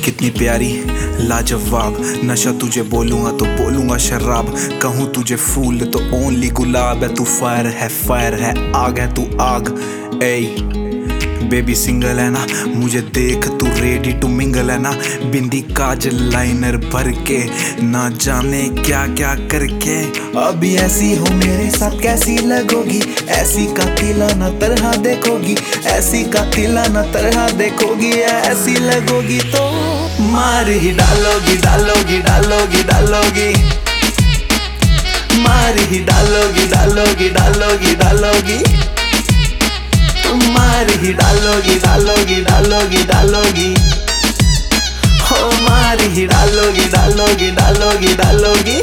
कितनी प्यारी लाजवाब, नशा तुझे बोलूंगा तो बोलूंगा शराब, कहूँ तुझे फूल तो ओनली गुलाब है। तू फायर है आग है तू आग। ए बेबी सिंगल है ना, मुझे देख तू रेडी टू मिंगल है ना। बिंदी काजल लाइनर भर के ना जाने क्या क्या करके, अभी ऐसी हो मेरे साथ कैसी लगोगी, ऐसी कातिलाना तरह देखोगी, ऐसी कातिलाना तरह देखोगी, ऐसी लगोगी तो मार ही डालोगी डालोगी डालोगी डालोगी, मार ही डालोगी डालोगी डालोगी डालोगी, मार ही डालोगी डालोगी डालोगी डालोगी, हो मार ही डालोगी डालोगी डालोगी डालोगी।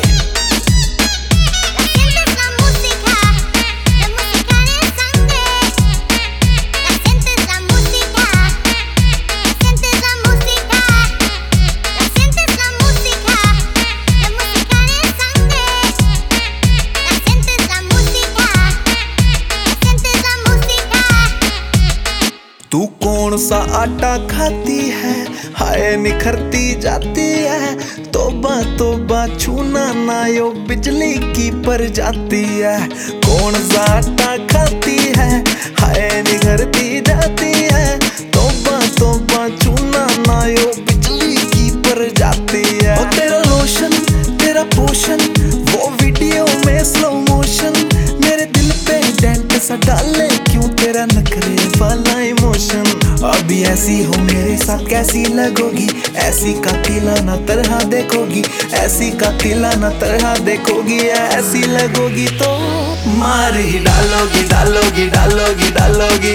तू कौन सा आटा खाती है, हाय निखरती जाती है, तोबा तोबा छूना ना यो बिजली की पर जाती है। कौन सा आटा खाती है, हाय निखरती जाती है, तोबा तोबा छूना ना यो बिजली की पर जाती है। ओ तेरा लोशन तेरा पोशन वो वीडियो में स्लो मोशन, मेरे दिल पे डेंट सा डाले क्यों तेरा नखरे वाला इमोशन। अभी ऐसी हो मेरे साथ कैसी लगोगी, ऐसी कातिलाना तरह देखोगी, ऐसी कातिलाना तरह देखोगी, ऐसी लगोगी तो मार ही डालोगी डालोगी डालोगी डालोगी,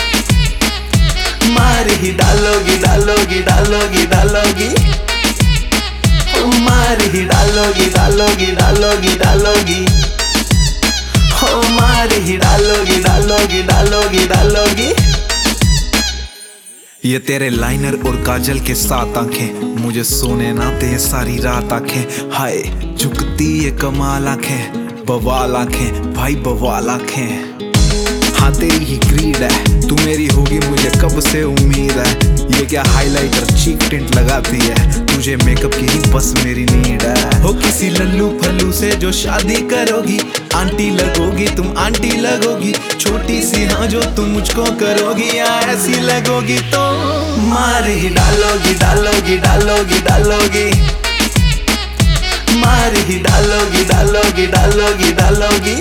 मार ही डालोगी डालोगी डालोगी डालोगी, मार ही डालोगी डालोगी डालोगी डालोगी, हो मार ही डालोगी डालोगी डालोगी डालोगी। ये तेरे लाइनर और काजल के साथ आंखें मुझे सोने ना दे सारी रात आंखें, हाय झुकती ये कमाल आंखें, बवाल आंखें भाई बवाल आंखें। हाँ तेरी ही ग्रीड है, तू मेरी होगी मुझे कब से उम्मीद है, ये क्या हाइलाइटर चीक टिंट लगाती है, तुझे मेकअप की ही बस मेरी नीड है। हो किसी लल्लू फल्लू से जो शादी करोगी, आंटी लगोगी तुम आंटी लगोगी, छोटी सी हाँ जो तुम मुझको करोगी, या ऐसी लगोगी तो मार ही डालोगी डालोगी डालोगी डालोगी, मार ही डालोगी डालोगी डालोगी डालोगी,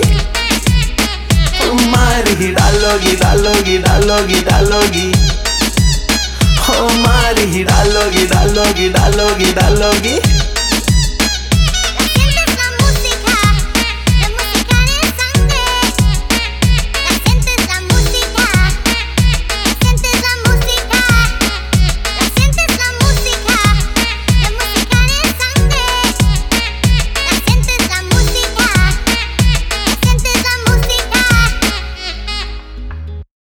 मार ही डालोगी डालोगी डालोगी डालोगी, हो मार ही डालोगी डालोगी डालोगी डालोगी।